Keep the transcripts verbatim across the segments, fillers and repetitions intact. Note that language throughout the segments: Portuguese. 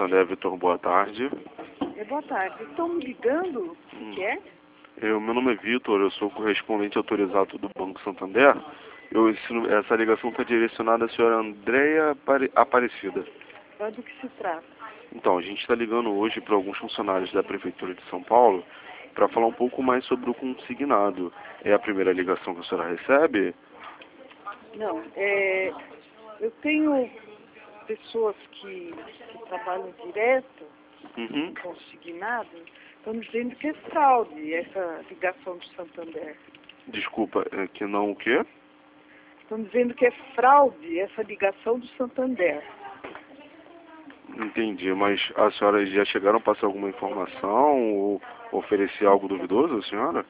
Santander, Vitor, boa tarde. É, boa tarde. Estão me ligando? O Hum. que é? Eu, meu nome é Vitor, eu sou correspondente autorizado do Banco Santander. Eu, esse- essa ligação está direcionada à senhora Andréia Apare- Aparecida. É do que se trata? Então, a gente está ligando hoje para alguns funcionários da Prefeitura de São Paulo para falar um pouco mais sobre o consignado. É a primeira ligação que a senhora recebe? Não, é, eu tenho pessoas que, que trabalham direto, Uhum. consignado, estão dizendo que é fraude essa ligação do Santander. Desculpa, é que não o quê? Estão dizendo que é fraude essa ligação do Santander. Entendi, mas as senhoras já chegaram a passar alguma informação ou oferecer algo duvidoso, a senhora?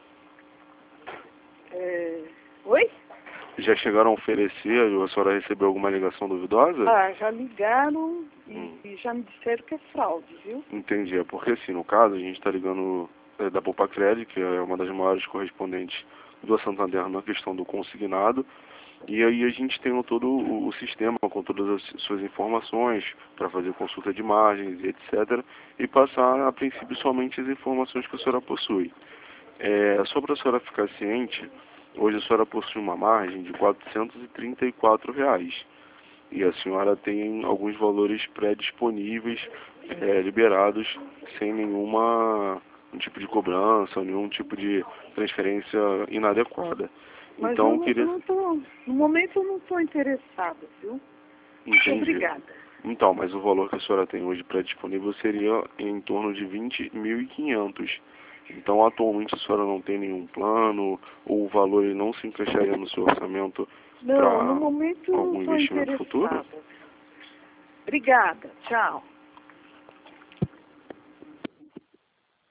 É, oi? Já chegaram a oferecer, ou a senhora recebeu alguma ligação duvidosa? Ah, já ligaram e, Hum. e já me disseram que é fraude, viu? Entendi, é porque assim, no caso, a gente está ligando é, da Poupa-Cred, que é uma das maiores correspondentes do Santander na questão do consignado, e aí a gente tem todo o, o sistema com todas as suas informações para fazer consulta de margens e etcétera, e passar, a princípio, somente as informações que a senhora possui. É, só para a senhora ficar ciente, hoje a senhora possui uma margem de quatrocentos e trinta e quatro reais. E a senhora tem alguns valores pré-disponíveis, é, liberados, sem nenhuma um tipo de cobrança, nenhum tipo de transferência inadequada. Mas Então, eu eu não, queria... eu não tô, no momento eu não estou interessada, viu? Entendi. Obrigada. Então, mas o valor que a senhora tem hoje pré-disponível seria em torno de vinte mil e quinhentos. Então, atualmente a senhora não tem nenhum plano, ou o valor ele não se encaixaria no seu orçamento Não, no para momento eu não algum estou investimento futuro? interessada. Obrigada, tchau.